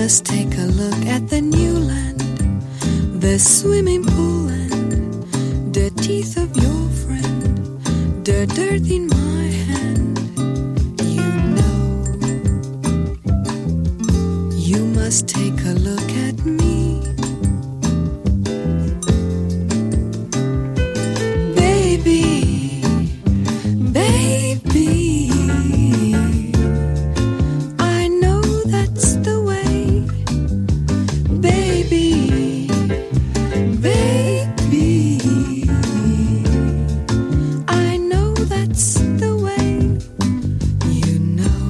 must take a look at the new land, the swimming pool and the teeth of your friend, the dirt in my hand. You know, you must take a look at me. Baby, baby, I know that's the way. Baby, baby, I know that's the way. You know,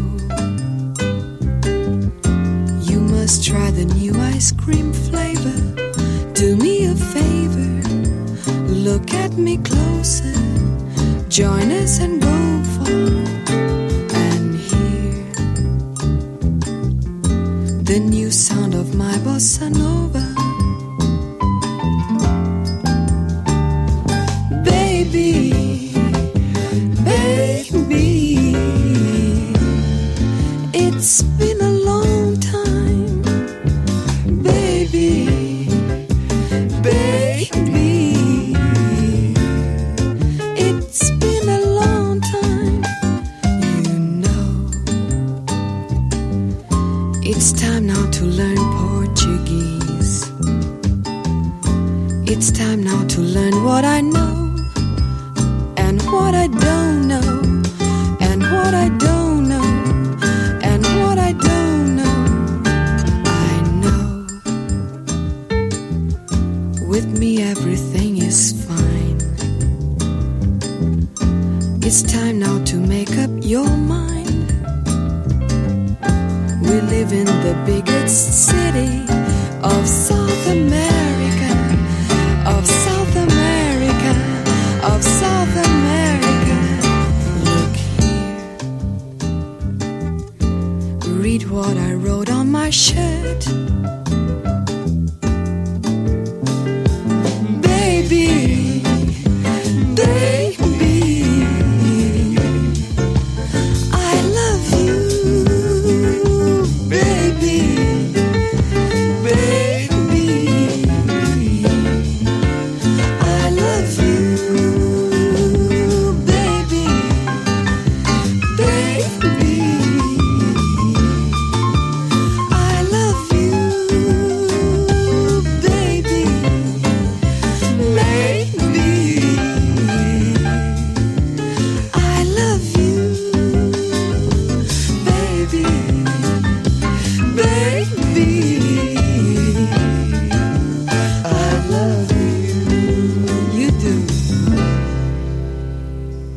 you must try the new ice cream flavor. Do me a favor, look at me closer, join us and go far and hear the new sound of my bossa nova. Baby, baby, it's been a long time. Baby, baby, it's been a long time. You know, it's time now to learn Portuguese. It's time now to learn what I know and what I don't know, and what I don't know, and what I don't know. I know with me everything is fine. It's time now to make up your mind. We live in the biggest city of